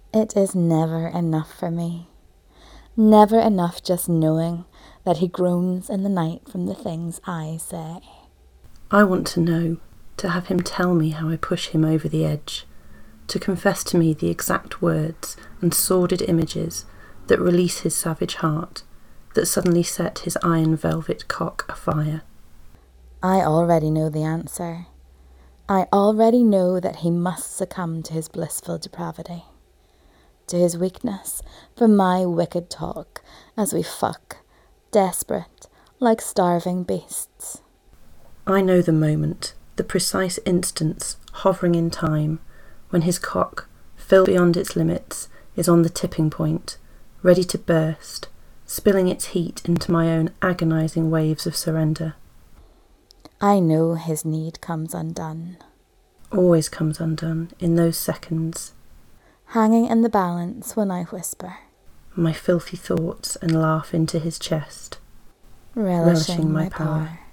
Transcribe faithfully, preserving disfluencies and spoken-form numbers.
It is never enough for me. Never enough just knowing that he groans in the night from the things I say. I want to know, to have him tell me how I push him over the edge, to confess to me the exact words and sordid images that release his savage heart, that suddenly set his iron velvet cock afire. I already know the answer. I already know that he must succumb to his blissful depravity, to his weakness for my wicked talk as we fuck, desperate, like starving beasts. I know the moment, the precise instance, hovering in time, when his cock, filled beyond its limits, is on the tipping point, ready to burst, spilling its heat into my own agonising waves of surrender. I know his need comes undone. Always comes undone in those seconds. Hanging in the balance when I whisper, my filthy thoughts and laugh into his chest, relishing, relishing my, my power. power.